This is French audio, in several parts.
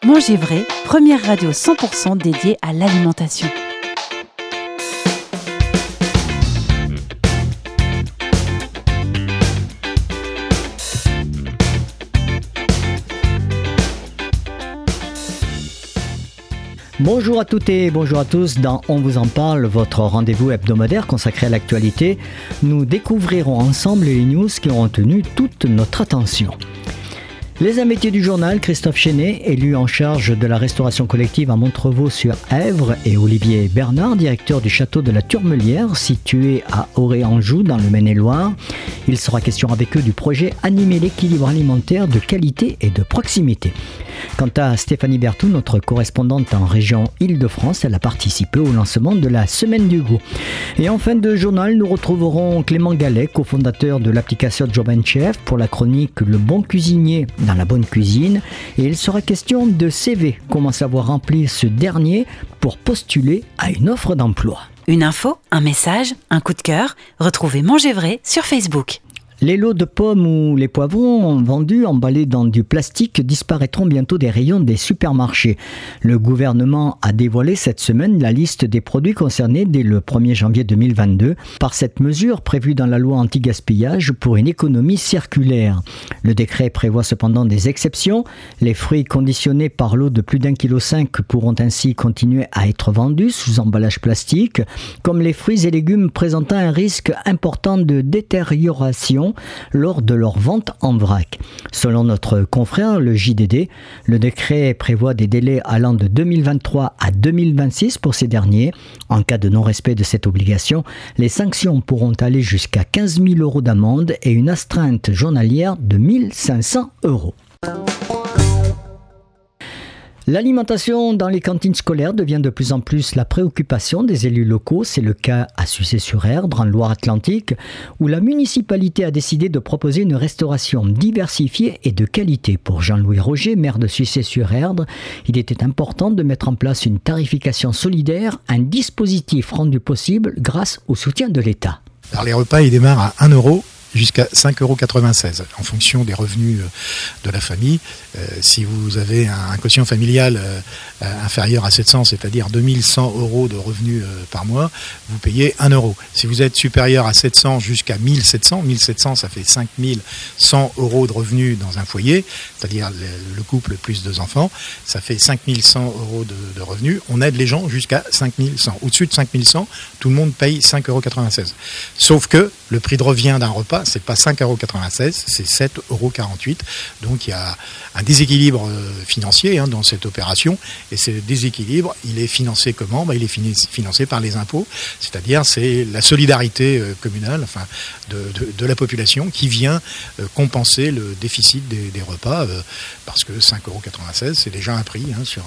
Manger vrai, première radio 100% dédiée à l'alimentation. Bonjour à toutes et bonjour à tous. Dans On vous en parle, votre rendez-vous hebdomadaire consacré à l'actualité, nous découvrirons ensemble les news qui ont retenu toute notre attention. Les invités du journal, Christophe Chenet, élu en charge de la restauration collective à Montrevaux-sur-Èvre, et Olivier Bernard, directeur du château de la Turmelière, situé à Auray-Anjou, dans le Maine-et-Loire. Il sera question avec eux du projet Animer l'équilibre alimentaire de qualité et de proximité. Quant à Stéphanie Berthoud, notre correspondante en région Île-de-France, elle a participé au lancement de la Semaine du goût. Et en fin de journal, nous retrouverons Clément Gallet, cofondateur de l'application Job & Chef, pour la chronique Le bon cuisinier dans la bonne cuisine. Et il sera question de CV, comment savoir remplir ce dernier pour postuler à une offre d'emploi. Une info, un message, un coup de cœur, retrouvez Manger vrai sur Facebook. Les lots de pommes ou les poivrons vendus emballés dans du plastique disparaîtront bientôt des rayons des supermarchés. Le gouvernement a dévoilé cette semaine la liste des produits concernés dès le 1er janvier 2022 par cette mesure prévue dans la loi anti-gaspillage pour une économie circulaire. Le décret prévoit cependant des exceptions. Les fruits conditionnés par lot de plus d'1,5 kg pourront ainsi continuer à être vendus sous emballage plastique, comme les fruits et légumes présentant un risque important de détérioration lors de leur vente en vrac. Selon notre confrère, le JDD, le décret prévoit des délais allant de 2023 à 2026 pour ces derniers. En cas de non-respect de cette obligation, les sanctions pourront aller jusqu'à 15 000 € d'amende et une astreinte journalière de 1 500 €. L'alimentation dans les cantines scolaires devient de plus en plus la préoccupation des élus locaux. C'est le cas à Sucé-sur-Erdre, en Loire-Atlantique, où la municipalité a décidé de proposer une restauration diversifiée et de qualité. Pour Jean-Louis Roger, maire de Sucé-sur-Erdre, il était important de mettre en place une tarification solidaire, un dispositif rendu possible grâce au soutien de l'État. Alors les repas, ils démarrent à 1 € jusqu'à 5,96 € en fonction des revenus de la famille. Si vous avez un quotient familial inférieur à 700, c'est-à-dire 2100 € de revenus par mois, vous payez 1 €. Si vous êtes supérieur à 700 jusqu'à 1700, ça fait 5100 € de revenus dans un foyer, c'est-à-dire le couple plus 2 enfants, ça fait 5100 € de revenus. On aide les gens jusqu'à 5100. Au-dessus de 5100, tout le monde paye 5,96 €. Sauf que le prix de revient d'un repas, c'est pas 5,96 €, c'est 7,48 €. Donc il y a un déséquilibre financier dans cette opération. Et ce déséquilibre, il est financé comment ? Il est financé par les impôts, c'est-à-dire c'est la solidarité communale, enfin de la population qui vient compenser le déficit des repas, parce que 5,96 €, c'est déjà un prix sur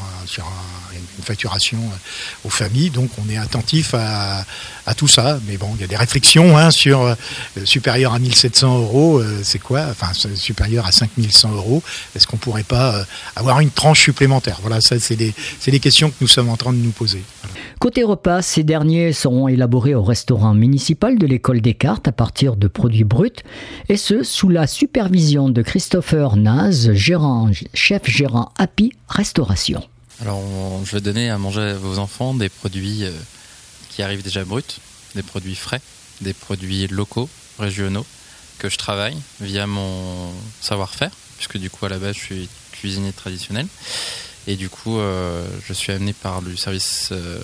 une facturation aux familles. Donc on est attentif à tout ça. Mais bon, il y a des réflexions sur supérieur à 1700 €, c'est quoi ? Enfin, supérieur à 5100 €, est-ce qu'on pourrait pas avoir une tranche supplémentaire ? Voilà, ça c'est des questions que nous sommes en train de nous poser. Voilà. Côté repas, ces derniers seront élaborés au restaurant municipal de l'école Descartes à partir de produits bruts, et ce, sous la supervision de Christopher Naz, chef gérant Happy Restauration. Alors, je vais donner à manger à vos enfants des produits qui arrivent déjà bruts, des produits frais, des produits locaux, régionaux, que je travaille via mon savoir-faire, puisque du coup à la base je suis cuisinier traditionnel, et du coup je suis amené par le service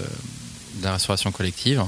de la restauration collective.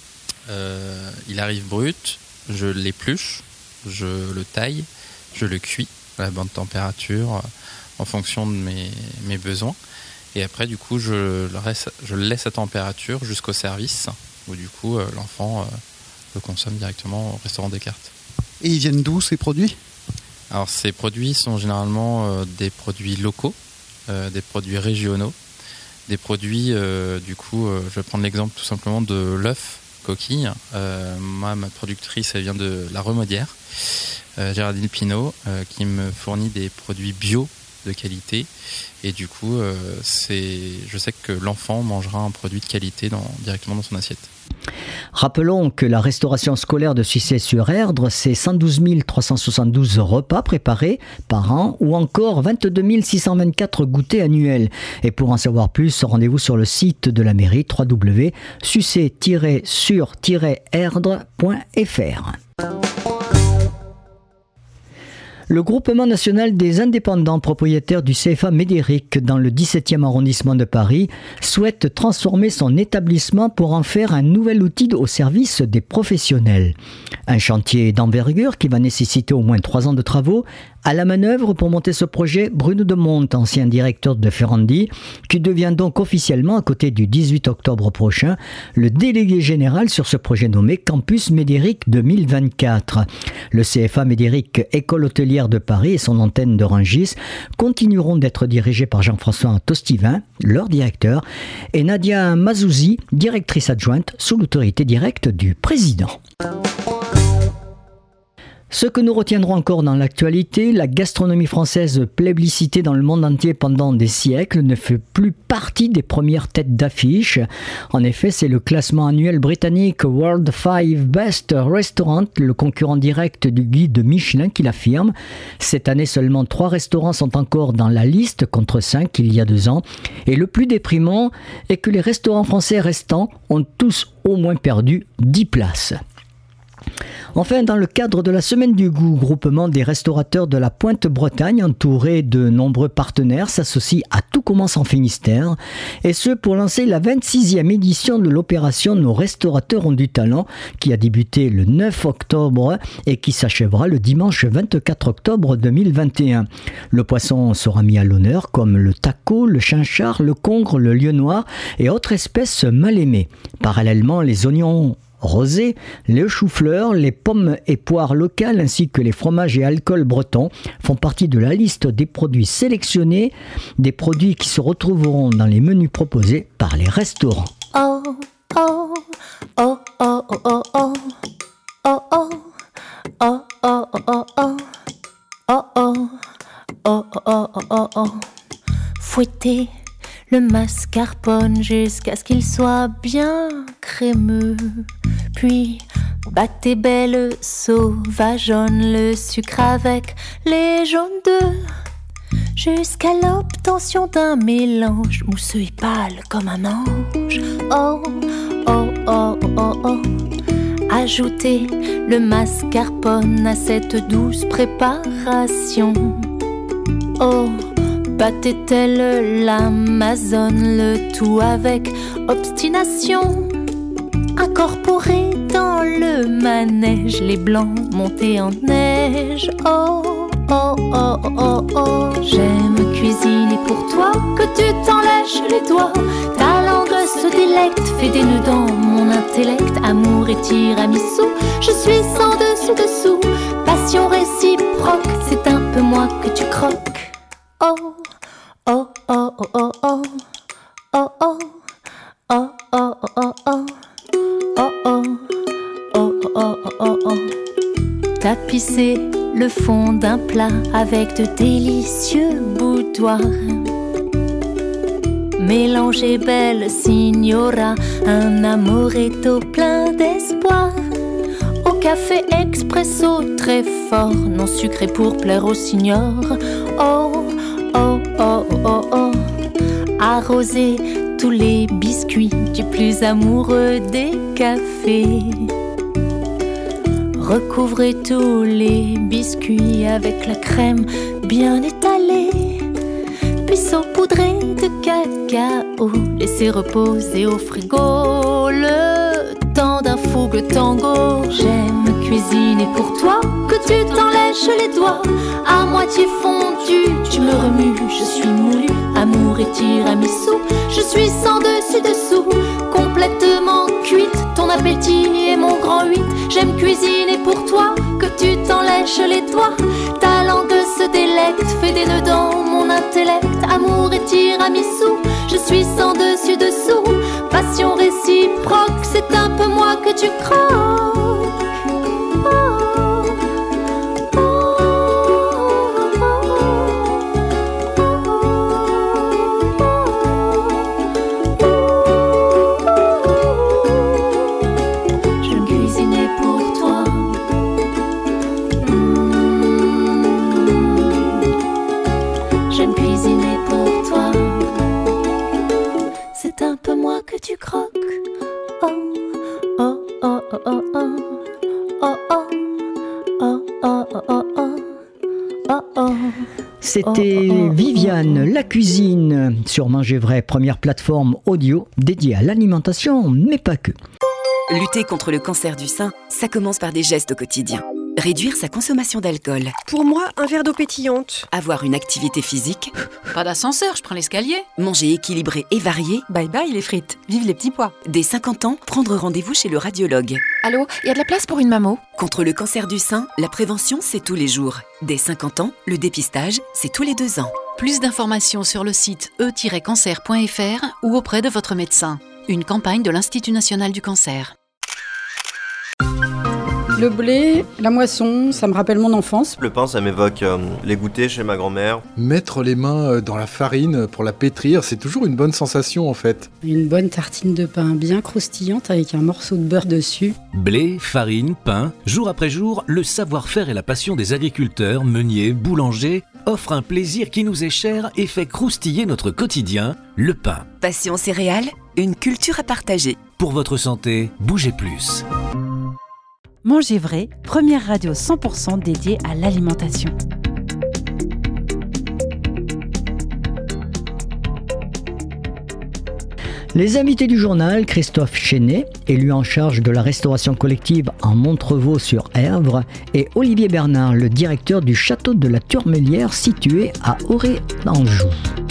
Il arrive brut, je l'épluche, je le taille, je le cuis à la bonne température en fonction de mes besoins, et après du coup je le laisse à température jusqu'au service, où du coup l'enfant le consomme directement au restaurant Descartes. Et ils viennent d'où ces produits ? Alors ces produits sont généralement des produits locaux, des produits régionaux, des produits, je vais prendre l'exemple tout simplement de l'œuf coquille. Moi, ma productrice, elle vient de la Remaudière, Géraldine Pinault, qui me fournit des produits bio de qualité. Et du coup, je sais que l'enfant mangera un produit de qualité directement dans son assiette. Rappelons que la restauration scolaire de Sucé-sur-Erdre, c'est 112 372 repas préparés par an ou encore 22 624 goûters annuels. Et pour en savoir plus, rendez-vous sur le site de la mairie www.sucé-sur-erdre.fr. Le groupement national des indépendants propriétaires du CFA Médéric dans le 17e arrondissement de Paris souhaite transformer son établissement pour en faire un nouvel outil au service des professionnels. Un chantier d'envergure qui va nécessiter au moins 3 ans de travaux. À la manœuvre pour monter ce projet, Bruno Demonte, ancien directeur de Ferrandi, qui devient donc officiellement, à côté du 18 octobre prochain, le délégué général sur ce projet nommé Campus Médéric 2024. Le CFA Médéric, école hôtelière de Paris et son antenne de Rungis continueront d'être dirigés par Jean-François Tostivin, leur directeur, et Nadia Mazouzi, directrice adjointe sous l'autorité directe du président. Ce que nous retiendrons encore dans l'actualité, la gastronomie française plébiscitée dans le monde entier pendant des siècles ne fait plus partie des premières têtes d'affiche. En effet, c'est le classement annuel britannique World 5 Best Restaurant, le concurrent direct du guide Michelin, qui l'affirme. Cette année, seulement 3 restaurants sont encore dans la liste contre 5 il y a 2 ans. Et le plus déprimant est que les restaurants français restants ont tous au moins perdu 10 places. Enfin, dans le cadre de la Semaine du Goût, groupement des restaurateurs de la Pointe-Bretagne, entouré de nombreux partenaires, s'associe à Tout commence en Finistère, et ce pour lancer la 26e édition de l'opération Nos restaurateurs ont du talent, qui a débuté le 9 octobre et qui s'achèvera le dimanche 24 octobre 2021. Le poisson sera mis à l'honneur comme le taco, le chinchard, le congre, le lieu noir et autres espèces mal aimées. Parallèlement, les oignons rosés, les choux-fleurs, les pommes et poires locales ainsi que les fromages et alcools bretons font partie de la liste des produits sélectionnés, des produits qui se retrouveront dans les menus proposés par les restaurants. Oh, oh, oh, oh, oh, oh, oh, oh, oh, oh, oh, oh, oh, oh, oh, oh, oh, oh, oh, fouettez le mascarpone jusqu'à ce qu'il soit bien crémeux. Puis battez belle sauvageonne le sucre avec les jaunes d'œufs jusqu'à l'obtention d'un mélange mousseux et pâle comme un ange. Oh, oh, oh, oh, oh. Ajoutez le mascarpone à cette douce préparation. Oh, battez telle l'Amazone, le tout avec obstination. Incorporez dans le manège les blancs montés en neige. Oh, oh, oh, oh, oh. J'aime cuisiner pour toi, que tu t'en lèches les doigts. Ta langue se délecte, fait des nœuds dans mon intellect. Amour et tiramisu, je suis sans dessus dessous. Passion réciproque, c'est un peu moi que tu croques. Oh, oh, oh, oh, oh, oh, oh, oh, oh, oh, oh, oh. Oh oh, oh oh oh oh oh. Tapissez le fond d'un plat avec de délicieux boudoirs. Mélangez belle signora, un amoretto plein d'espoir. Au café expresso très fort, non sucré pour plaire aux signors. Oh oh oh oh oh. Arrosez tous les biscuits du plus amoureux des cafés. Recouvrez tous les biscuits avec la crème bien étalée. Puis saupoudrez de cacao, laissez reposer au frigo le temps d'un fougue tango. J'aime cuisiner pour toi, que tu t'en lèches les doigts. À moitié fondu, tu me remues, je suis moulu. Amour et tiramisu, je suis sans dessus dessous. Complètement cuite, ton appétit est mon grand 8. J'aime cuisiner pour toi, que tu t'en lèches les doigts. Ta langue se délecte, fait des nœuds dans mon intellect. Amour et tiramisu, je suis sans dessus dessous. Passion réciproque, c'est un peu moi que tu croques. Oh, oh, oh, oh, j'aime cuisiner pour toi. C'est un peu moi que tu croques. Oh, oh, oh, oh, oh, oh. Oh, oh, oh, oh, oh, oh, oh. Oh, oh. C'était Viviane, la cuisine, sur Manger Vrai, première plateforme audio dédiée à l'alimentation, mais pas que. Lutter contre le cancer du sein, ça commence par des gestes au quotidien. Réduire sa consommation d'alcool. Pour moi, un verre d'eau pétillante. Avoir une activité physique. Pas d'ascenseur, je prends l'escalier. Manger équilibré et varié. Bye bye les frites, vive les petits pois. Dès 50 ans, prendre rendez-vous chez le radiologue. Allô, y a de la place pour une mammo? Contre le cancer du sein, la prévention, c'est tous les jours. Dès 50 ans, le dépistage, c'est tous les 2 ans. Plus d'informations sur le site e-cancer.fr ou auprès de votre médecin. Une campagne de l'Institut national du cancer. Le blé, la moisson, ça me rappelle mon enfance. Le pain, ça m'évoque les goûters chez ma grand-mère. Mettre les mains dans la farine pour la pétrir, c'est toujours une bonne sensation en fait. Une bonne tartine de pain bien croustillante avec un morceau de beurre dessus. Blé, farine, pain, jour après jour, le savoir-faire et la passion des agriculteurs, meuniers, boulangers offrent un plaisir qui nous est cher et fait croustiller notre quotidien, le pain. Passion céréales, une culture à partager. Pour votre santé, bougez plus. Manger Vrai, première radio 100% dédiée à l'alimentation. Les invités du journal, Christophe Chenet, élu en charge de la restauration collective en Montrevaux-sur-Èvre, et Olivier Bernard, le directeur du château de la Turmelière situé à Auré d'Anjou.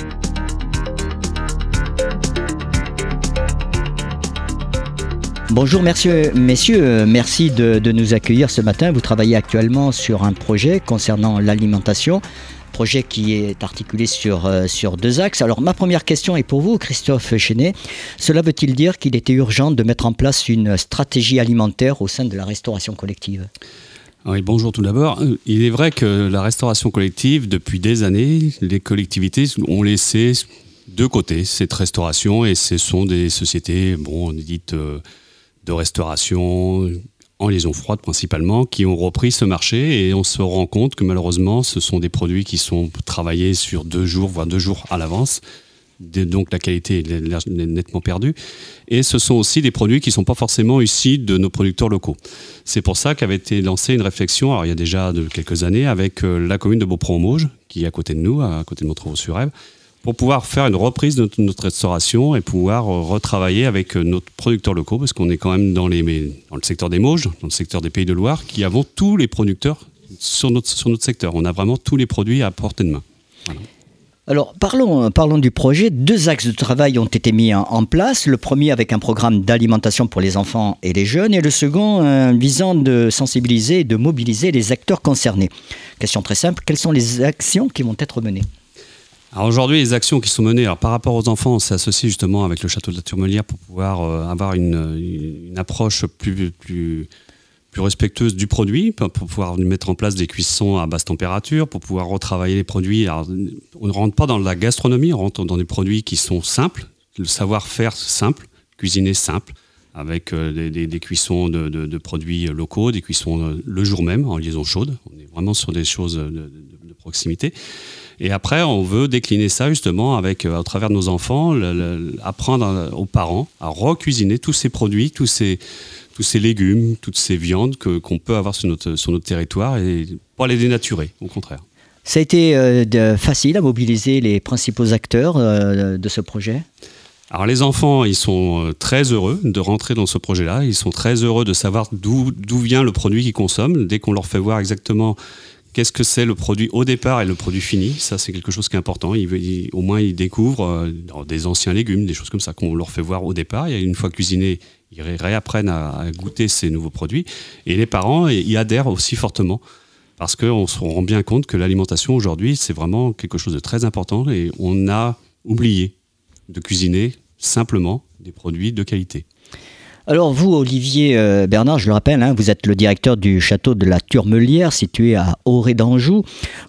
Bonjour messieurs, merci de nous accueillir ce matin. Vous travaillez actuellement sur un projet concernant l'alimentation, projet qui est articulé sur 2 axes. Alors ma première question est pour vous, Christophe Chenet. Cela veut-il dire qu'il était urgent de mettre en place une stratégie alimentaire au sein de la restauration collective ? Oui, bonjour tout d'abord. Il est vrai que la restauration collective, depuis des années, les collectivités ont laissé de côté cette restauration et ce sont des sociétés dites de restauration en liaison froide principalement, qui ont repris ce marché et on se rend compte que malheureusement ce sont des produits qui sont travaillés sur 2 jours, voire 2 jours à l'avance. Donc la qualité est nettement perdue. Et ce sont aussi des produits qui ne sont pas forcément issus de nos producteurs locaux. C'est pour ça qu'avait été lancée une réflexion, alors il y a déjà quelques années, avec la commune de Beaupré-en-Mauges, qui est à côté de nous, à côté de Montrevaux-sur-Èvre, pour pouvoir faire une reprise de notre restauration et pouvoir retravailler avec nos producteurs locaux, parce qu'on est quand même dans le secteur des Mauges, dans le secteur des Pays de Loire, qui avons tous les producteurs sur notre secteur. On a vraiment tous les produits à portée de main. Voilà. Alors parlons du projet. 2 axes de travail ont été mis en place. Le premier avec un programme d'alimentation pour les enfants et les jeunes, et le second visant de sensibiliser et de mobiliser les acteurs concernés. Question très simple, quelles sont les actions qui vont être menées ? Alors aujourd'hui, les actions qui sont menées, par rapport aux enfants, on s'est associé justement avec le château de la Turmelière pour pouvoir avoir une approche plus respectueuse du produit, pour pouvoir mettre en place des cuissons à basse température, pour pouvoir retravailler les produits. Alors, on ne rentre pas dans la gastronomie, on rentre dans des produits qui sont simples, le savoir-faire simple, cuisiner simple, avec des cuissons de produits locaux, des cuissons le jour même en liaison chaude. On est vraiment sur des choses de proximité. Et après, on veut décliner ça justement avec, à travers nos enfants, apprendre aux parents à recuisiner tous ces produits, tous ces légumes, toutes ces viandes qu'on peut avoir sur notre territoire et pas les dénaturer, au contraire. Ça a été facile à mobiliser les principaux acteurs de ce projet ? Alors les enfants, ils sont très heureux de rentrer dans ce projet-là. Ils sont très heureux de savoir d'où vient le produit qu'ils consomment. Dès qu'on leur fait voir exactement qu'est-ce que c'est le produit au départ et le produit fini, ça c'est quelque chose qui est important. Au moins ils découvrent des anciens légumes, des choses comme ça qu'on leur fait voir au départ. Et une fois cuisinés, ils réapprennent à goûter ces nouveaux produits. Et les parents y adhèrent aussi fortement. Parce qu'on se rend bien compte que l'alimentation aujourd'hui, c'est vraiment quelque chose de très important. Et on a oublié de cuisiner simplement des produits de qualité. Alors vous, Olivier Bernard, je le rappelle, vous êtes le directeur du château de la Turmelière, situé à Auré d'Anjou.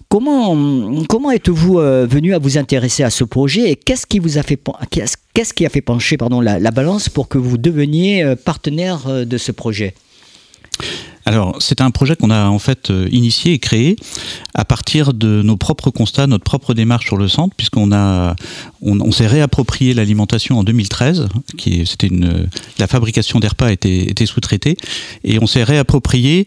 Comment êtes-vous venu à vous intéresser à ce projet et qu'est-ce qui a fait pencher la balance pour que vous deveniez partenaire de ce projet ? Alors, c'est un projet qu'on a en fait initié et créé à partir de nos propres constats, notre propre démarche sur le centre, puisqu'on s'est réapproprié l'alimentation en 2013, la fabrication des repas était sous-traitée, et on s'est réapproprié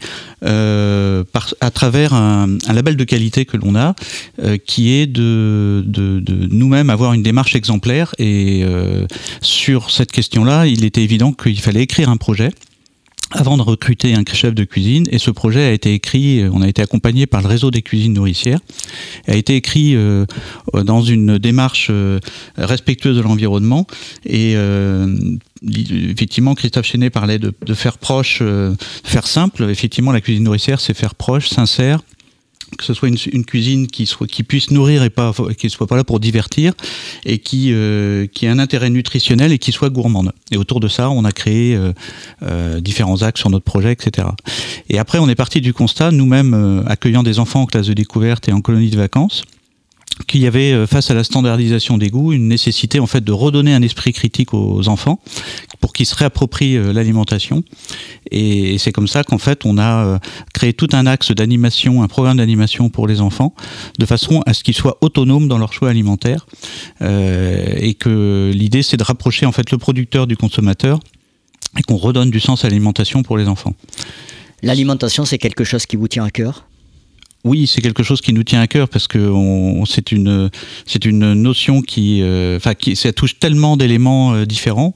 à travers un label de qualité que l'on a, qui est de nous-mêmes avoir une démarche exemplaire. Et sur cette question-là, il était évident qu'il fallait écrire un projet avant de recruter un chef de cuisine, et ce projet a été écrit, on a été accompagné par le réseau des cuisines nourricières, a été écrit dans une démarche respectueuse de l'environnement, et effectivement Christophe Chenet parlait de faire proche, faire simple. Effectivement, la cuisine nourricière, c'est faire proche, sincère, que ce soit une cuisine qui puisse nourrir et qui soit pas là pour divertir, et qui ait un intérêt nutritionnel et qui soit gourmande. Et autour de ça, on a créé différents axes sur notre projet, etc. Et après, on est parti du constat, nous-mêmes accueillant des enfants en classe de découverte et en colonie de vacances, qu'il y avait, face à la standardisation des goûts, une nécessité en fait de redonner un esprit critique aux enfants pour qu'ils se réapproprient l'alimentation. Et c'est comme ça qu'en fait on a créé tout un axe d'animation, un programme d'animation pour les enfants, de façon à ce qu'ils soient autonomes dans leur choix alimentaire, et que l'idée c'est de rapprocher en fait le producteur du consommateur et qu'on redonne du sens à l'alimentation pour les enfants. L'alimentation, c'est quelque chose qui vous tient à cœur ? Oui, c'est quelque chose qui nous tient à cœur parce que c'est une notion ça touche tellement d'éléments différents,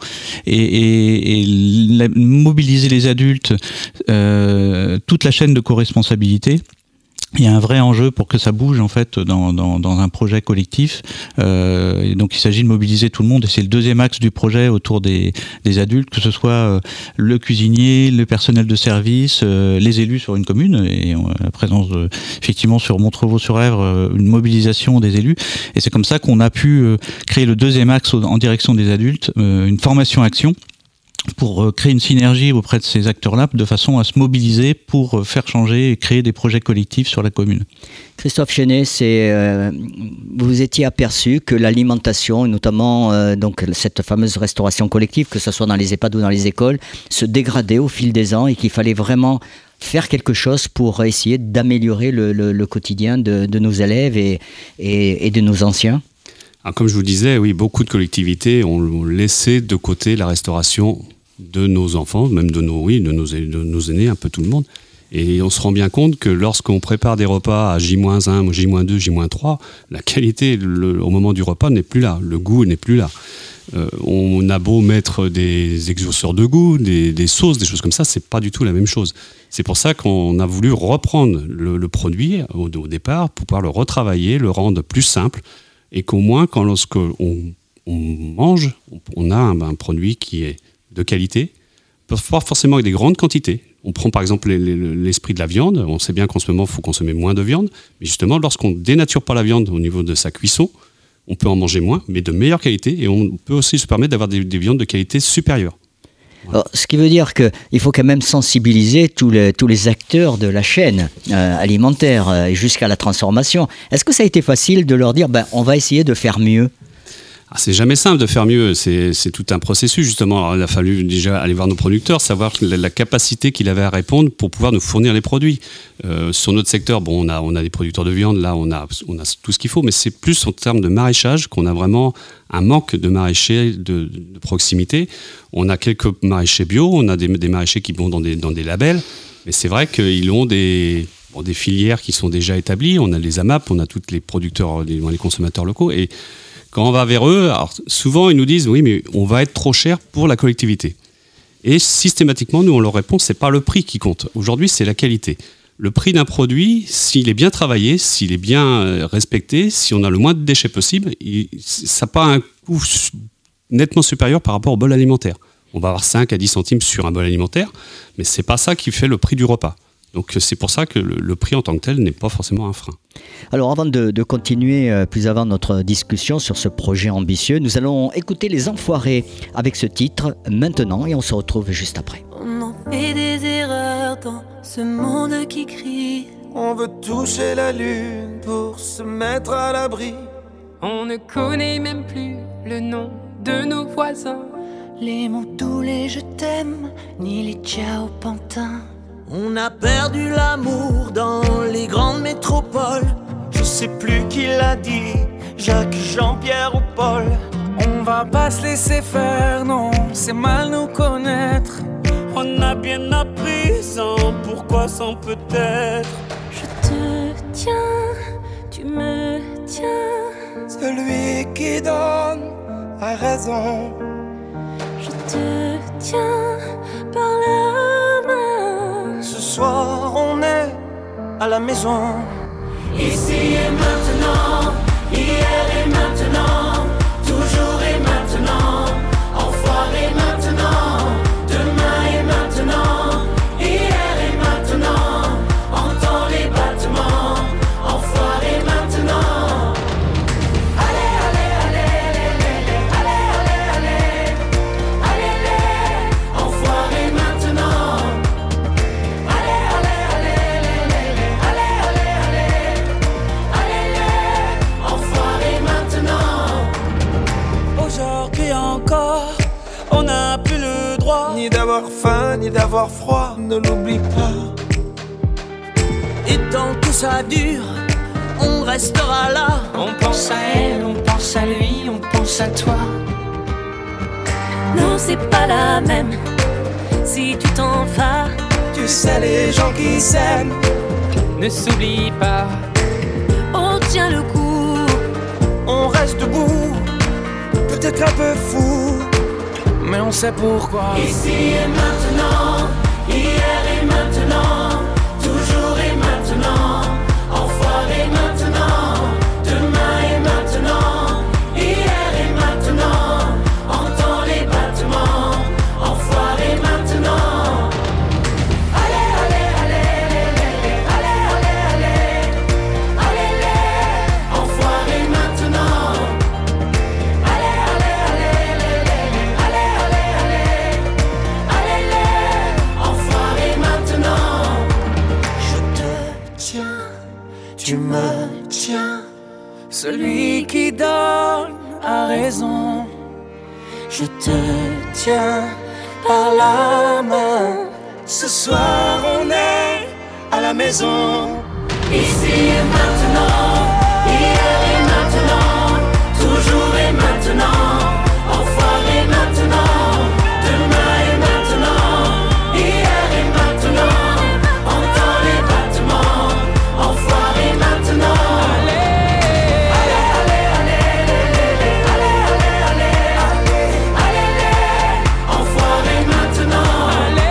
et mobiliser les adultes, toute la chaîne de co-responsabilité. Il y a un vrai enjeu pour que ça bouge en fait dans un projet collectif. Donc il s'agit de mobiliser tout le monde, et c'est le deuxième axe du projet autour des adultes, que ce soit le cuisinier, le personnel de service, les élus sur une commune, et la présence effectivement sur Montrevaux-sur-Èvre, une mobilisation des élus. Et c'est comme ça qu'on a pu créer le deuxième axe en direction des adultes, une formation-action, pour créer une synergie auprès de ces acteurs-là, de façon à se mobiliser pour faire changer et créer des projets collectifs sur la commune. Christophe Chenet, vous étiez aperçu que l'alimentation, et notamment donc cette fameuse restauration collective, que ce soit dans les EHPAD ou dans les écoles, se dégradait au fil des ans, et qu'il fallait vraiment faire quelque chose pour essayer d'améliorer le quotidien de nos élèves et de nos anciens. Alors, comme je vous disais, oui, beaucoup de collectivités ont laissé de côté la restauration de nos enfants, même de nos aînés, un peu tout le monde. Et on se rend bien compte que lorsqu'on prépare des repas à J-1, J-2, J-3, la qualité au moment du repas n'est plus là, le goût n'est plus là. On a beau mettre des exhausteurs de goût, des sauces, des choses comme ça, c'est pas du tout la même chose. C'est pour ça qu'on a voulu reprendre le produit au départ pour pouvoir le retravailler, le rendre plus simple, et qu'au moins, lorsqu'on mange, on a un produit qui est de qualité, pas forcément avec des grandes quantités. On prend par exemple l'esprit de la viande. On sait bien qu'en ce moment, il faut consommer moins de viande. Mais justement, lorsqu'on ne dénature pas la viande au niveau de sa cuisson, on peut en manger moins, mais de meilleure qualité. Et on peut aussi se permettre d'avoir des viandes de qualité supérieure. Alors, ce qui veut dire qu'il faut quand même sensibiliser tous les acteurs de la chaîne alimentaire jusqu'à la transformation. Est-ce que ça a été facile de leur dire on va essayer de faire mieux ? C'est jamais simple de faire mieux, c'est tout un processus justement. Alors, il a fallu déjà aller voir nos producteurs, savoir la capacité qu'il avait à répondre pour pouvoir nous fournir les produits. Sur notre secteur, on a des producteurs de viande, là on a tout ce qu'il faut, mais c'est plus en termes de maraîchage qu'on a vraiment un manque de maraîchers de proximité. On a quelques maraîchers bio, on a des maraîchers qui vont dans des labels, mais c'est vrai qu'ils ont des filières qui sont déjà établies. On a les AMAP, on a tous les producteurs, les consommateurs locaux, et quand on va vers eux, alors souvent ils nous disent oui, mais on va être trop cher pour la collectivité. Et systématiquement, nous on leur répond, c'est pas le prix qui compte. Aujourd'hui, c'est la qualité. Le prix d'un produit, s'il est bien travaillé, s'il est bien respecté, si on a le moins de déchets possible, ça n'a pas un coût nettement supérieur par rapport au bol alimentaire. On va avoir 5 à 10 centimes sur un bol alimentaire, mais c'est pas ça qui fait le prix du repas. Donc c'est pour ça que le prix en tant que tel n'est pas forcément un frein. Alors avant de continuer plus avant notre discussion sur ce projet ambitieux, nous allons écouter Les Enfoirés avec ce titre maintenant, et on se retrouve juste après. On en fait des erreurs dans ce monde qui crie. On veut toucher la lune pour se mettre à l'abri. On ne connaît même plus le nom de nos voisins. Les mots doux, les je t'aime, ni les ciao pantins. On a perdu l'amour dans les grandes métropoles. Je sais plus qui l'a dit, Jacques, Jean-Pierre ou Paul. On va pas se laisser faire, non, c'est mal nous connaître. On a bien appris sans pourquoi, sans peut-être. Je te tiens, tu me tiens. Celui qui donne a raison. Je te tiens par la main. Ce soir on est à la maison. Ici et maintenant, hier et maintenant, toujours et maintenant, enfoiré maintenant, demain et maintenant, hier et maintenant, entends les battements, enfoiré maintenant. Allez, allez, allez, allez, allez, allez, allez, enfoiré maintenant. Allez, allez, allez, allez, allez, enfoiré maintenant. Aujourd'hui encore, on n'a plus le droit Ni d'avoir faim, ni d'avoir froid, ne l'oublie pas. Et tant que ça dure, on restera là. On pense à elle, on pense à lui, on pense à toi. Non, c'est pas la même. Si tu t'en vas, tu sais les gens qui s'aiment ne s'oublie pas. on tient le coup. On reste debout, peut-être un peu fou, Mais on sait pourquoi. Ici et maintenant, hier et maintenant, toujours et maintenant, enfoiré maintenant, demain et maintenant, hier et maintenant, entends les battements, enfoiré maintenant. Allez, allez, allez, allez, allez, allez, allez, enfoiré maintenant. Allez, allez, allez, allez, allez, enfoiré maintenant. je te tiens, tu me tiens. Celui qui donne a raison. Je te tiens par la main. Ce soir on est à la maison. Ici et maintenant, hier et maintenant, toujours et maintenant, enfoiré maintenant, demain et maintenant, hier et maintenant, entends les battements, enfoiré maintenant. Enfoiré maintenant.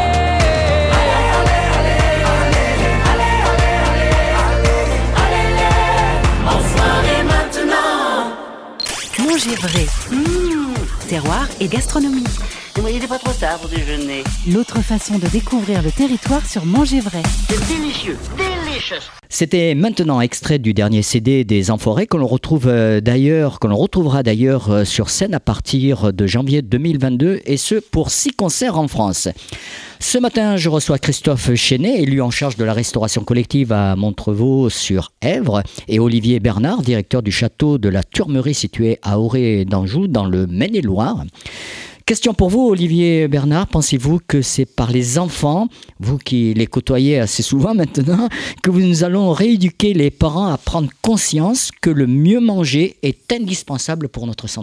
Enfoiré maintenant. Manger vrai. Terroir et gastronomie. Ne il n'est pas trop tard pour déjeuner. L'autre façon de découvrir le territoire sur Manger vrai. C'est délicieux, délicieux. C'était maintenant extrait du dernier CD des Enfoirés que l'on retrouvera d'ailleurs sur scène à partir de janvier 2022 et ce pour 6 concerts en France. Ce matin, je reçois Christophe Chenet, élu en charge de la restauration collective à Montrevaux-sur-Èvre, et Olivier Bernard, directeur du château de la Turmerie situé à Auray d'Anjou dans le Maine-et-Loire. Question pour vous, Olivier Bernard. Pensez-vous que c'est par les enfants, vous qui les côtoyez assez souvent maintenant, que nous allons rééduquer les parents à prendre conscience que le mieux manger est indispensable pour notre santé ?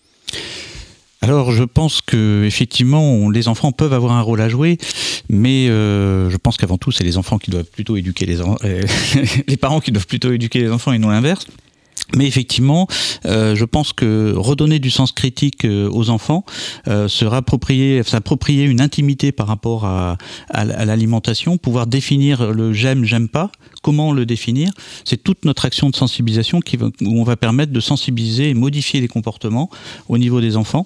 Alors, je pense que effectivement, les enfants peuvent avoir un rôle à jouer, mais je pense qu'avant tout, c'est les enfants qui doivent plutôt éduquer les parents qui doivent plutôt éduquer les enfants et non l'inverse. Mais effectivement, je pense que redonner du sens critique aux enfants, s'approprier une intimité par rapport à l'alimentation, pouvoir définir le j'aime pas, comment le définir, c'est toute notre action de sensibilisation où on va permettre de sensibiliser et modifier les comportements au niveau des enfants.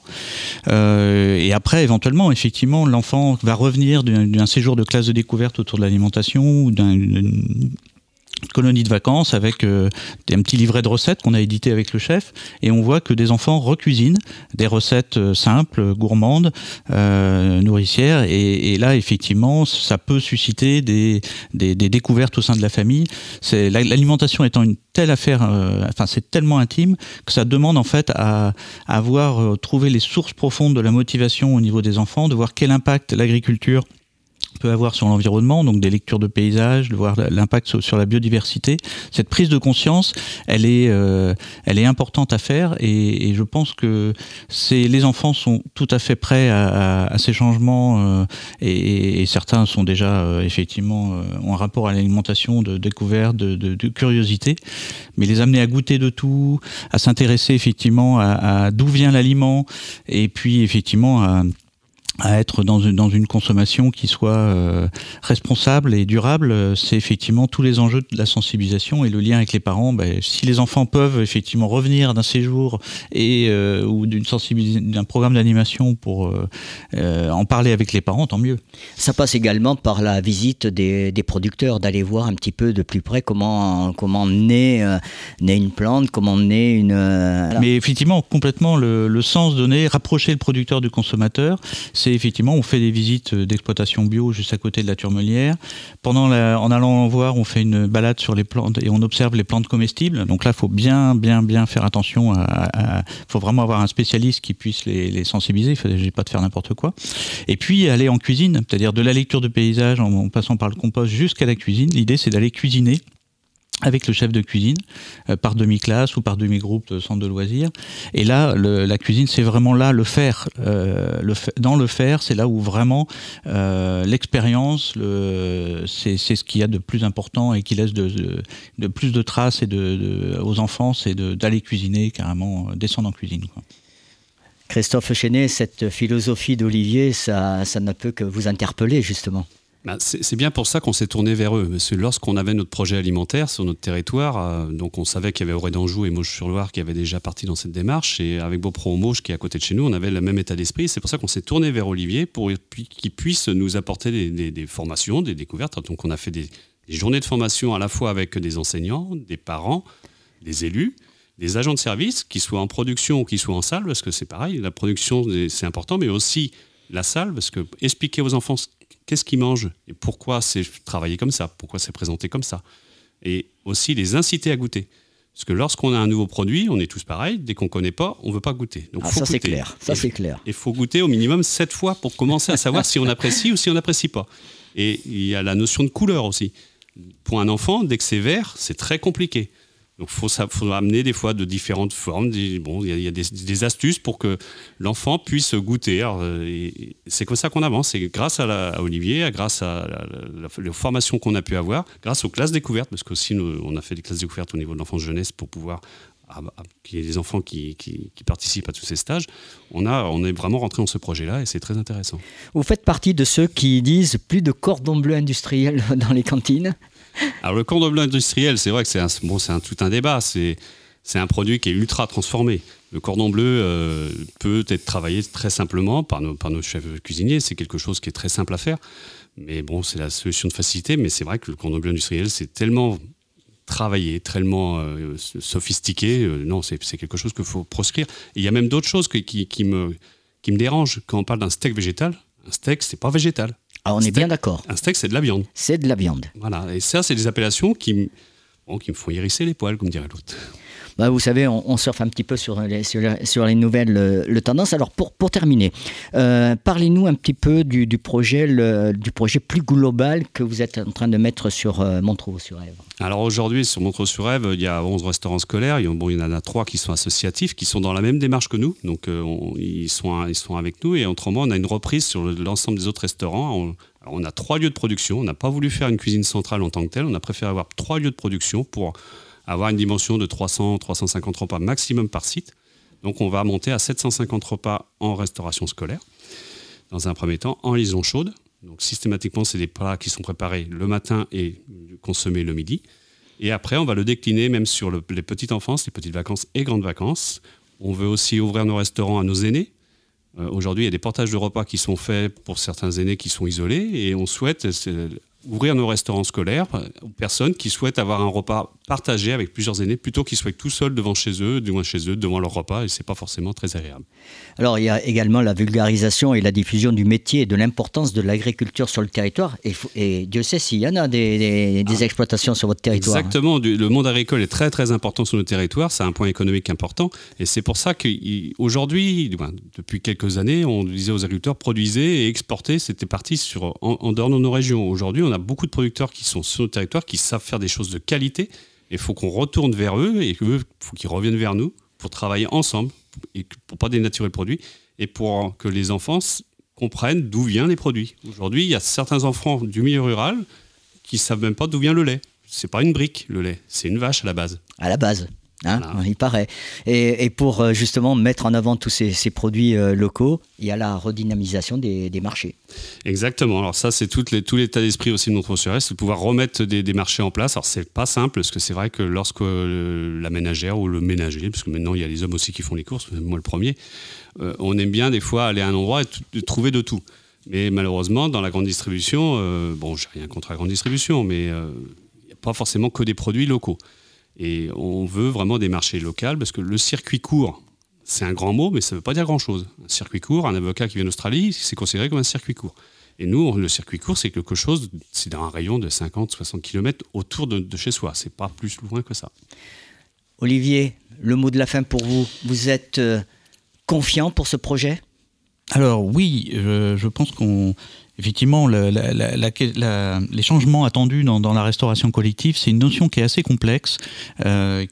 Et après, éventuellement, effectivement, l'enfant va revenir d'un séjour de classe de découverte autour de l'alimentation ou d'une colonie de vacances avec un petit livret de recettes qu'on a édité avec le chef, et on voit que des enfants recuisinent des recettes simples, gourmandes, nourricières, et là effectivement ça peut susciter des découvertes au sein de la famille. L'alimentation étant une telle affaire, c'est tellement intime que ça demande en fait à avoir trouvé les sources profondes de la motivation au niveau des enfants, de voir quel impact l'agriculture peut avoir sur l'environnement, donc des lectures de paysages, de voir l'impact sur la biodiversité. Cette prise de conscience, elle est importante à faire et je pense que les enfants sont tout à fait prêts à ces changements et certains sont déjà effectivement ont un rapport à l'alimentation de découverte, de curiosité, mais les amener à goûter de tout, à s'intéresser effectivement à d'où vient l'aliment et puis effectivement à être dans une consommation qui soit responsable et durable, c'est effectivement tous les enjeux de la sensibilisation et le lien avec les parents. Si les enfants peuvent effectivement revenir d'un séjour ou d'un programme d'animation pour en parler avec les parents, tant mieux. Ça passe également par la visite des producteurs, d'aller voir un petit peu de plus près comment naît une plante, comment naît une... Mais effectivement, complètement le sens donné, rapprocher le producteur du consommateur, c'est effectivement, on fait des visites d'exploitation bio juste à côté de la Turmelière. En allant voir, on fait une balade sur les plantes et on observe les plantes comestibles. Donc là, il faut bien faire attention. Faut vraiment avoir un spécialiste qui puisse les sensibiliser. Il ne s'agit pas de faire n'importe quoi. Et puis aller en cuisine, c'est-à-dire de la lecture de paysage en passant par le compost jusqu'à la cuisine. L'idée, c'est d'aller cuisiner avec le chef de cuisine, par demi-classe ou par demi-groupe de centre de loisirs. Et là, la cuisine, c'est vraiment là le faire. Dans le faire, c'est là où vraiment l'expérience, c'est ce qu'il y a de plus important et qui laisse de plus de traces aux enfants, c'est d'aller cuisiner, carrément descendre en cuisine, quoi. Christophe Chenet, cette philosophie d'Olivier, ça ne peut que vous interpeller, justement. C'est bien pour ça qu'on s'est tourné vers eux. Parce que lorsqu'on avait notre projet alimentaire sur notre territoire, donc on savait qu'il y avait Auray d'Anjou et Mauges-sur-Loire qui avaient déjà parti dans cette démarche. Et avec Beaupron Mauges qui est à côté de chez nous, on avait le même état d'esprit. C'est pour ça qu'on s'est tourné vers Olivier pour qu'il puisse nous apporter des formations, des découvertes. Donc on a fait des journées de formation à la fois avec des enseignants, des parents, des élus, des agents de service, qu'ils soient en production ou qu'ils soient en salle, parce que c'est pareil, la production c'est important, mais aussi la salle, parce que expliquer aux enfants qu'est-ce qu'ils mangent et pourquoi c'est travaillé comme ça, pourquoi c'est présenté comme ça. Et aussi les inciter à goûter. Parce que lorsqu'on a un nouveau produit, on est tous pareils, dès qu'on ne connaît pas, on ne veut pas goûter. Donc, faut ça goûter. C'est clair, ça c'est clair. Il faut goûter au minimum 7 fois pour commencer à savoir si on apprécie ou si on n'apprécie pas. Et il y a la notion de couleur aussi. Pour un enfant, dès que c'est vert, c'est très compliqué. Donc il faut amener des fois de différentes formes. Il y a des astuces pour que l'enfant puisse goûter. Alors, c'est comme ça qu'on avance. C'est grâce à Olivier, grâce à la formation qu'on a pu avoir, grâce aux classes découvertes, parce qu'aussi on a fait des classes découvertes au niveau de l'enfance-jeunesse pour pouvoir qu'il y ait des enfants qui participent à tous ces stages. On est vraiment rentré dans ce projet-là et c'est très intéressant. Vous faites partie de ceux qui disent plus de cordon bleu industriel dans les cantines. Alors le cordon bleu industriel, c'est vrai que c'est tout un débat. C'est un produit qui est ultra transformé. Le cordon bleu peut être travaillé très simplement par nos chefs cuisiniers. C'est quelque chose qui est très simple à faire. Mais bon, c'est la solution de facilité. Mais c'est vrai que le cordon bleu industriel, c'est tellement travaillé, tellement sophistiqué. Non, c'est quelque chose qu'il faut proscrire. Et il y a même d'autres choses qui me dérangent. Quand on parle d'un steak végétal, un steak, c'est pas végétal. Ah, on est bien d'accord. Un steak, c'est de la viande. C'est de la viande. Voilà, et ça, c'est des appellations qui me font hérisser les poils, comme dirait l'autre. Vous savez, on surfe un petit peu sur les nouvelles tendances. Alors, pour terminer, parlez-nous un petit peu du projet plus global que vous êtes en train de mettre sur Montreux-sur-Ève. Alors aujourd'hui, sur Montreux-sur-Ève, il y a 11 restaurants scolaires. Il y en a 3 qui sont associatifs, qui sont dans la même démarche que nous. Donc, ils sont avec nous. Et autrement, on a une reprise sur l'ensemble des autres restaurants. On a 3 lieux de production. On n'a pas voulu faire une cuisine centrale en tant que telle. On a préféré avoir 3 lieux de production pour avoir une dimension de 300-350 repas maximum par site. Donc on va monter à 750 repas en restauration scolaire, dans un premier temps, en liaison chaude. Donc systématiquement, c'est des plats qui sont préparés le matin et consommés le midi. Et après, on va le décliner même sur les petites enfances, les petites vacances et grandes vacances. On veut aussi ouvrir nos restaurants à nos aînés. Aujourd'hui, il y a des portages de repas qui sont faits pour certains aînés qui sont isolés. Et on souhaite ouvrir nos restaurants scolaires aux personnes qui souhaitent avoir un repas partagé avec plusieurs aînés, plutôt qu'ils soient tout seuls devant chez eux, devant leur repas, et c'est pas forcément très agréable. Alors il y a également la vulgarisation et la diffusion du métier et de l'importance de l'agriculture sur le territoire, et Dieu sait s'il y en a des exploitations sur votre territoire. Exactement, le monde agricole est très très important sur nos territoires, c'est un point économique important, et c'est pour ça qu'aujourd'hui, depuis quelques années, on disait aux agriculteurs, produisez et exportez, c'était parti en dehors de nos régions. Aujourd'hui, on a beaucoup de producteurs qui sont sur nos territoires, qui savent faire des choses de qualité. Il faut qu'on retourne vers eux et eux, il faut qu'ils reviennent vers nous pour travailler ensemble, et pour ne pas dénaturer le produit et pour que les enfants comprennent d'où viennent les produits. Aujourd'hui, il y a certains enfants du milieu rural qui ne savent même pas d'où vient le lait. Ce n'est pas une brique, le lait, c'est une vache à la base. À la base. Voilà. Il paraît. Et pour justement mettre en avant tous ces produits locaux, il y a la redynamisation des marchés. Exactement. Alors ça, c'est tout l'état d'esprit aussi de notre SRS, c'est de pouvoir remettre des marchés en place. Alors c'est pas simple, parce que c'est vrai que lorsque la ménagère ou le ménager, parce que maintenant il y a les hommes aussi qui font les courses, moi le premier, on aime bien des fois aller à un endroit et trouver de tout. Mais malheureusement, dans la grande distribution, j'ai rien contre la grande distribution, mais il n'y a pas forcément que des produits locaux. Et on veut vraiment des marchés locaux, parce que le circuit court, c'est un grand mot, mais ça ne veut pas dire grand-chose. Un circuit court, un avocat qui vient d'Australie, c'est considéré comme un circuit court. Et nous, le circuit court, c'est quelque chose, c'est dans un rayon de 50-60 km autour de chez soi. C'est pas plus loin que ça. Olivier, le mot de la fin pour vous. Vous êtes confiant pour ce projet ? Alors oui, je pense effectivement, les changements attendus dans la restauration collective, c'est une notion qui est assez complexe, parce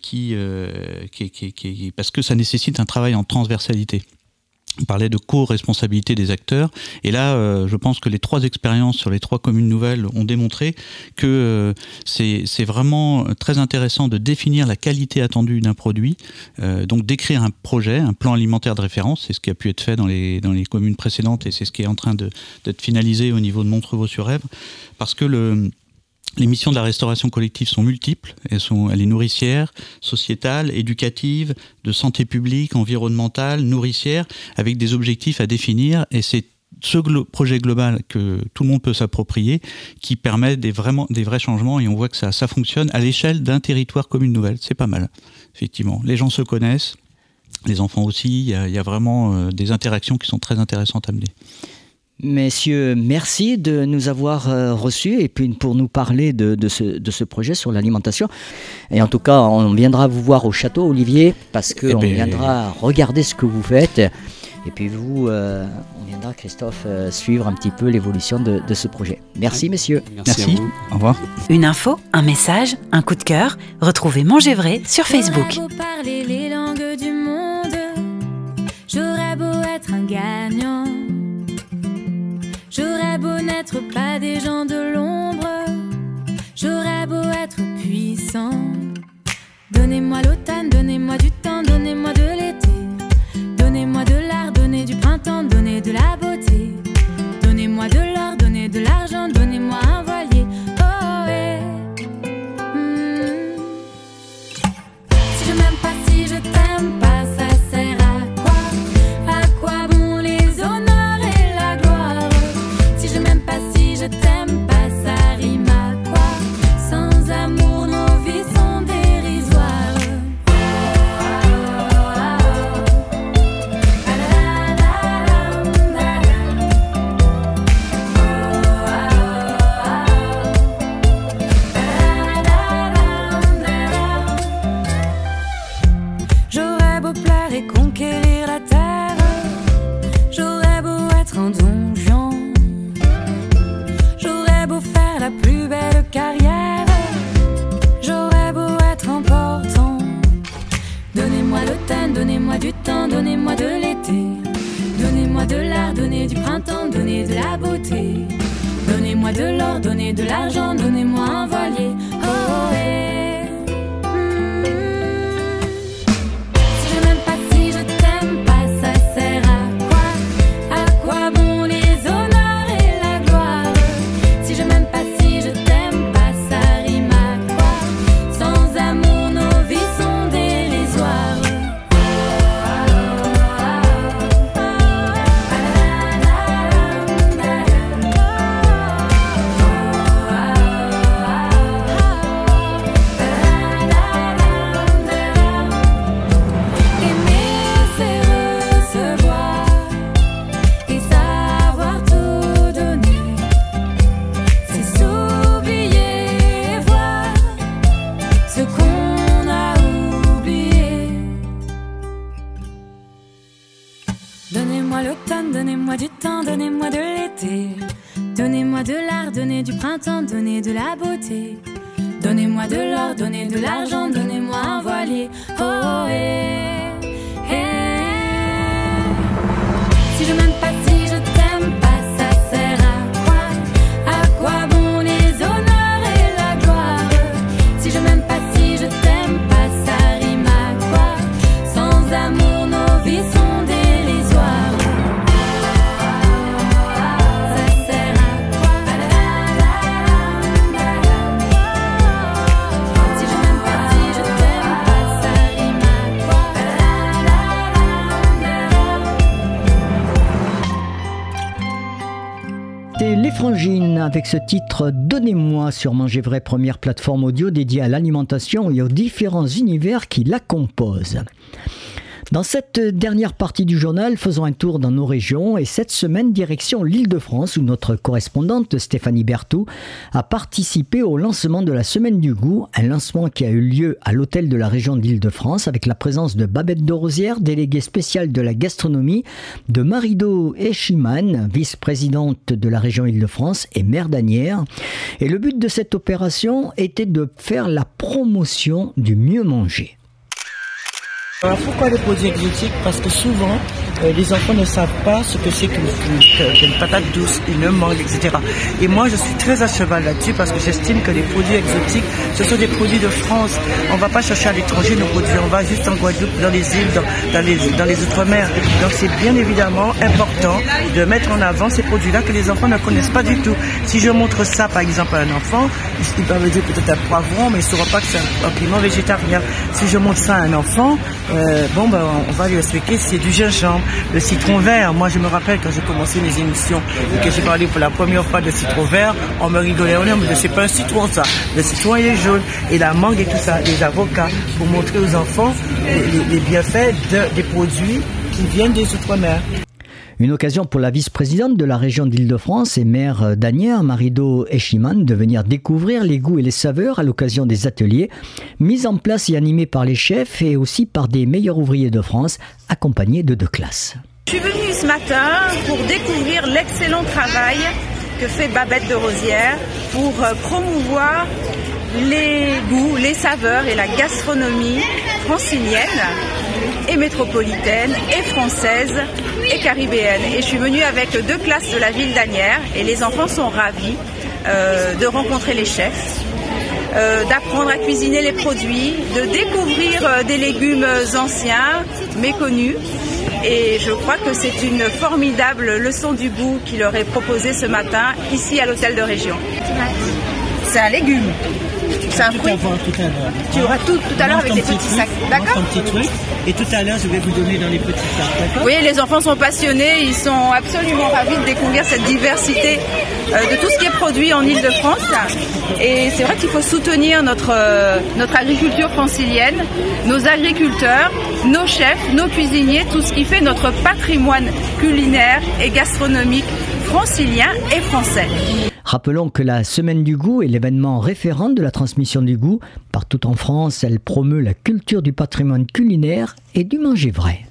que ça nécessite un travail en transversalité. On parlait de co-responsabilité des acteurs, et là, je pense que les 3 expériences sur les 3 communes nouvelles ont démontré que c'est vraiment très intéressant de définir la qualité attendue d'un produit, donc d'écrire un projet, un plan alimentaire de référence, c'est ce qui a pu être fait dans les communes précédentes, et c'est ce qui est en train d'être finalisé au niveau de Montreux-Vaux-sur-Èvre, parce que les missions de la restauration collective sont multiples. Elle est nourricière, sociétale, éducative, de santé publique, environnementale, nourricière, avec des objectifs à définir. Et c'est ce projet global que tout le monde peut s'approprier qui permet des vrais changements. Et on voit que ça fonctionne à l'échelle d'un territoire commune nouvelle. C'est pas mal, effectivement. Les gens se connaissent, les enfants aussi. Il y a vraiment des interactions qui sont très intéressantes à mener. Messieurs, merci de nous avoir reçus et puis pour nous parler de ce projet sur l'alimentation. Et en tout cas, on viendra vous voir au château, Olivier, parce qu'on viendra regarder ce que vous faites. Et puis on viendra, Christophe, suivre un petit peu l'évolution de ce projet. Merci, messieurs. Merci. Au revoir. Une info, un message, un coup de cœur. Retrouvez Manger Vrai sur Facebook. J'aurais beau parler les langues du monde, j'aurais beau être un gagnant. J'aurais beau n'être pas des gens de l'ombre, j'aurais beau être puissant. Donnez-moi l'automne, donnez-moi du temps, donnez-moi de l'été. Donnez-moi de l'art, donnez du printemps, donnez de la beauté. Donnez-moi de l'or, donnez de l'argent, donnez-moi un voilier. Oh ouais. Si je m'aime pas, si je t'aime pas, ça sert à quoi? À quoi bon les honneurs et la gloire? Si je m'aime pas, si je t'aime pas, ça rime à quoi? Sans amour, nos vies sont dérisoires. J'aurais beau plaire et conquérir la terre, j'aurais beau être un don Juan, j'aurais beau faire la plus belle carrière, j'aurais beau être important. Donnez-moi l'automne, donnez-moi du temps, donnez-moi de l'été. Donnez-moi de l'art, donnez du printemps, donnez de la beauté. Donnez-moi de l'or, donnez de l'argent, donnez-moi un voilier. Oh, hey. Si je m'aime pas, si je t'aime pas, ça sert à quoi? À quoi bon les honneurs et la gloire? Si je m'aime pas, si je t'aime pas, ça rime à quoi? Sans amour, nos vies sont dérisoires. Donnez-moi l'automne, donnez-moi du temps, donnez-moi de l'été. Donnez-moi de l'art, donnez du printemps, donnez de la beauté. Donnez-moi de l'or, donnez de l'argent, donnez-moi un voilier. Oh, Si je m'aime pas, si je t'aime pas, ça sert à quoi? À quoi bon les honneurs et la gloire? Si je m'aime pas, si je t'aime pas, ça rime à quoi? Sans amour, nos vies sont dérisoires. Ça sert à quoi? Si je m'aime pas, si je t'aime pas, ça rime à quoi? C'est Les Frangines avec ce titre Donnez-moi sur Manger Vrai, première plateforme audio dédiée à l'alimentation et aux différents univers qui la composent. Dans cette dernière partie du journal, faisons un tour dans nos régions et cette semaine, direction l'Île-de-France où notre correspondante Stéphanie Berthoud a participé au lancement de la Semaine du Goût, un lancement qui a eu lieu à l'hôtel de la région d'Île-de-France avec la présence de Babette de Rosière, déléguée spéciale de la gastronomie, de Marido Echiman, vice-présidente de la région Île-de-France et maire d'Asnières. Et le but de cette opération était de faire la promotion du mieux manger. Alors pourquoi les produits exotiques? Parce que souvent, les enfants ne savent pas ce que c'est qu'une patate douce, une mangue, etc. Et moi, je suis très à cheval là-dessus parce que j'estime que les produits exotiques, ce sont des produits de France. On ne va pas chercher à l'étranger nos produits, on va juste en Guadeloupe, dans les îles, dans les Outre-mer. Donc c'est bien évidemment important de mettre en avant ces produits-là que les enfants ne connaissent pas du tout. Si je montre ça, par exemple, à un enfant, il va me dire peut-être un poivron, mais il ne saura pas que c'est un piment végétarien. Si je montre ça à un enfant, on va lui expliquer c'est du gingembre, le citron vert. Moi, je me rappelle quand j'ai commencé mes émissions et que j'ai parlé pour la première fois de citron vert, on me rigolait, on me disait c'est pas un citron ça, le citron il est jaune, et la mangue et tout ça, les avocats, pour montrer aux enfants les bienfaits des produits qui viennent des Outre-mer. Une occasion pour la vice-présidente de la région d'Île-de-France et maire d'Asnières, Marido Echiman, de venir découvrir les goûts et les saveurs à l'occasion des ateliers mis en place et animés par les chefs et aussi par des meilleurs ouvriers de France, accompagnés de 2 classes. Je suis venue ce matin pour découvrir l'excellent travail que fait Babette de Rosière pour promouvoir les goûts, les saveurs et la gastronomie francilienne et métropolitaine et française et caribéenne. Et je suis venue avec 2 classes de la ville d'Asnières et les enfants sont ravis de rencontrer les chefs, d'apprendre à cuisiner les produits, de découvrir des légumes anciens, méconnus. Et je crois que c'est une formidable leçon du goût qui leur est proposée ce matin ici à l'hôtel de région. C'est un légume. C'est un fruit. Tu auras tout à l'heure avec les petits sacs. D'accord ? Un petit truc. Et tout à l'heure, je vais vous donner dans les petits sacs. D'accord ? Oui, les enfants sont passionnés. Ils sont absolument ravis de découvrir cette diversité de tout ce qui est produit en Île-de-France. Et c'est vrai qu'il faut soutenir notre agriculture francilienne, nos agriculteurs, nos chefs, nos cuisiniers, tout ce qui fait notre patrimoine culinaire et gastronomique francilien et français. Rappelons que la Semaine du Goût est l'événement référent de la transmission du goût. Partout en France, elle promeut la culture du patrimoine culinaire et du manger vrai.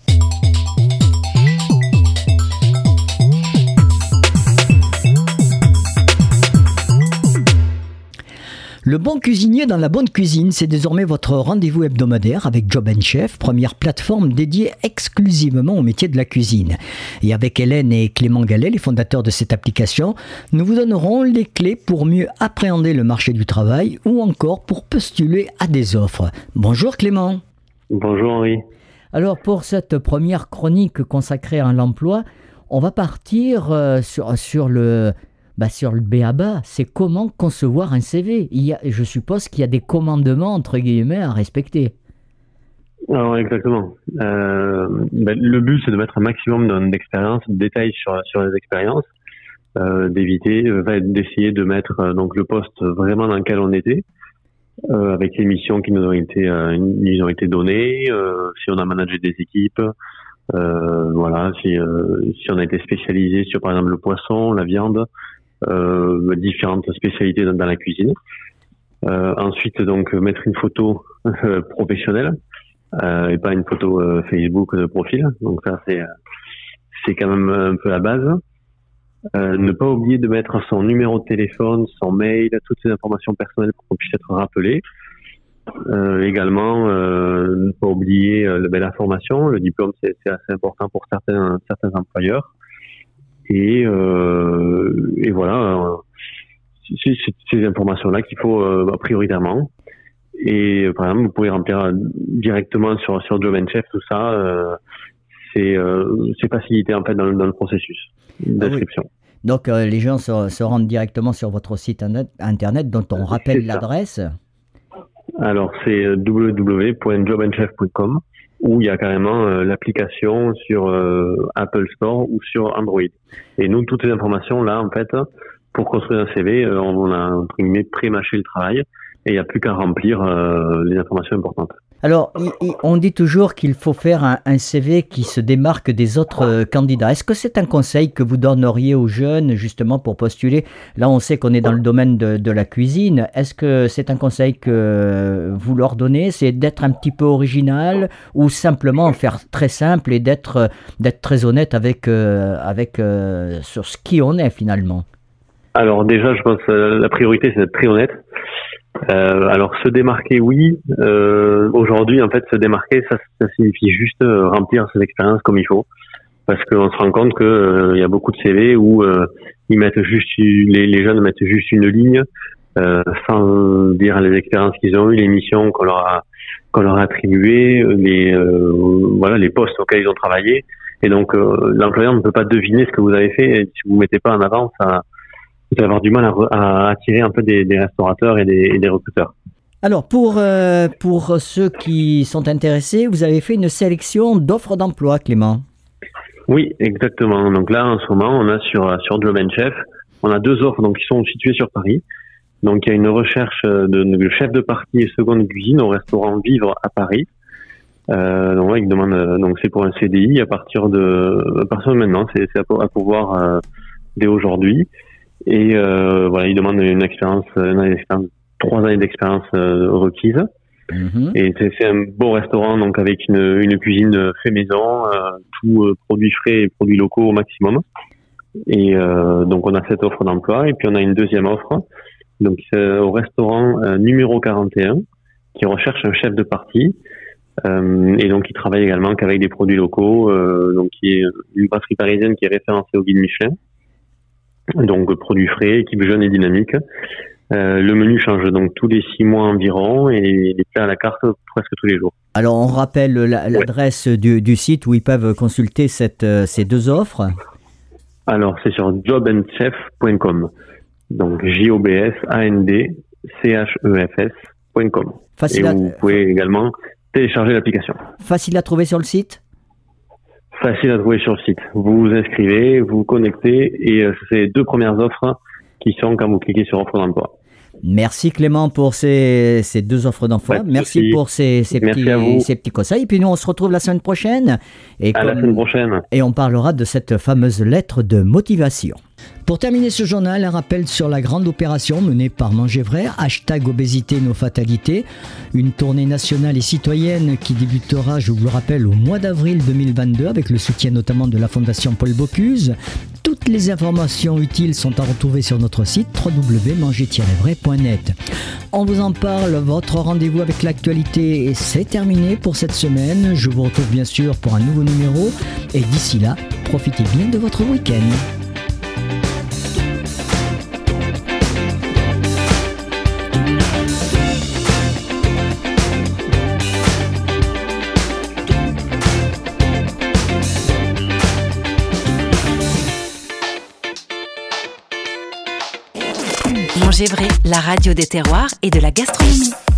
Le bon cuisinier dans la bonne cuisine, c'est désormais votre rendez-vous hebdomadaire avec Job & Chef, première plateforme dédiée exclusivement au métier de la cuisine. Et avec Hélène et Clément Gallet, les fondateurs de cette application, nous vous donnerons les clés pour mieux appréhender le marché du travail ou encore pour postuler à des offres. Bonjour Clément. Bonjour Henri. Alors pour cette première chronique consacrée à l'emploi, on va partir sur le b.a.-ba, c'est comment concevoir un CV. Je suppose qu'il y a des commandements, entre guillemets, à respecter. Alors, exactement. Le but, c'est de mettre un maximum d'expérience, de détails sur les expériences, d'essayer de mettre donc le poste vraiment dans lequel on était, avec les missions qui nous ont été données, si on a managé des équipes, si on a été spécialisé sur, par exemple, le poisson, la viande, différentes spécialités dans la cuisine. Ensuite, donc, mettre une photo professionnelle et pas une photo Facebook de profil. Donc ça, c'est quand même un peu la base. Ne pas oublier de mettre son numéro de téléphone, son mail, toutes ces informations personnelles pour qu'on puisse être rappelé. Également, ne pas oublier la formation. Le diplôme, c'est assez important pour certains employeurs. Et voilà, c'est ces informations-là qu'il faut prioritairement. Et par exemple, vous pouvez remplir directement sur Job & Chef, tout ça. C'est facilité en fait dans le processus d'inscription. Oui. Donc les gens se rendent directement sur votre site internet dont on rappelle l'adresse. Alors c'est www.jobandchef.com où il y a carrément l'application sur Apple Store ou sur Android. Et nous, toutes ces informations là, en fait, pour construire un CV, on a entre guillemets pré-mâché le travail et il n'y a plus qu'à remplir les informations importantes. Alors, on dit toujours qu'il faut faire un CV qui se démarque des autres candidats. Est-ce que c'est un conseil que vous donneriez aux jeunes, justement, pour postuler ? Là, on sait qu'on est dans le domaine de la cuisine. Est-ce que c'est un conseil que vous leur donnez ? C'est d'être un petit peu original ou simplement faire très simple et d'être très honnête avec sur ce qui on est, finalement ? Alors déjà, je pense que la priorité, c'est d'être très honnête. Alors se démarquer, oui. Aujourd'hui, en fait, se démarquer, ça signifie juste remplir ses expériences comme il faut, parce qu'on se rend compte que y a beaucoup de CV où ils mettent juste les jeunes mettent juste une ligne sans dire les expériences qu'ils ont eues, les missions qu'on leur a attribuées, les postes auxquels ils ont travaillé. Et donc l'employeur ne peut pas deviner ce que vous avez fait. Et si vous mettez pas en avant, ça vous allez avoir du mal à attirer un peu des restaurateurs et des recruteurs. Alors, pour ceux qui sont intéressés, vous avez fait une sélection d'offres d'emploi, Clément. Oui, exactement. Donc là, en ce moment, on a sur Job & Chef, on a 2 offres donc qui sont situées sur Paris. Donc, il y a une recherche de chef de partie et seconde cuisine au restaurant Vivre à Paris. Donc, ouais, il demande, donc c'est pour un CDI à partir de maintenant, c'est à pouvoir dès aujourd'hui. Et il demande une expérience, 3 années d'expérience requise. Mm-hmm. Et c'est un beau restaurant, donc avec une cuisine fait maison, tout produits frais et produits locaux au maximum. Et donc on a cette offre d'emploi, et puis on a une deuxième offre, donc au restaurant numéro 41, qui recherche un chef de partie. Et donc il travaille également qu'avec des produits locaux, donc qui est une brasserie parisienne qui est référencée au guide Michelin. Donc produits frais, équipe jeune et dynamique. Le menu change donc tous les 6 mois environ et les plats à la carte presque tous les jours. Alors on rappelle l'adresse du site où ils peuvent consulter ces 2 offres. Alors c'est sur jobandchef.com. Donc jobandchefs.com. Et vous pouvez également télécharger l'application. Facile à trouver sur le site ? Facile à trouver sur le site. Vous vous inscrivez, vous vous connectez et c'est les 2 premières offres qui sont quand vous cliquez sur offre d'emploi. Merci Clément pour ces 2 offres d'emploi. Merci pour ces petits conseils. Et puis nous, on se retrouve la semaine prochaine. La semaine prochaine. Et on parlera de cette fameuse lettre de motivation. Pour terminer ce journal, un rappel sur la grande opération menée par Manger Vrai, #obésité nos fatalités, une tournée nationale et citoyenne qui débutera, je vous le rappelle, au mois d'avril 2022 avec le soutien notamment de la Fondation Paul Bocuse. Toutes les informations utiles sont à retrouver sur notre site www.manger-vrai.net. On vous en parle, votre rendez-vous avec l'actualité, et c'est terminé pour cette semaine. Je vous retrouve bien sûr pour un nouveau numéro et d'ici là, profitez bien de votre week-end. Manger Vrai, la radio des terroirs et de la gastronomie.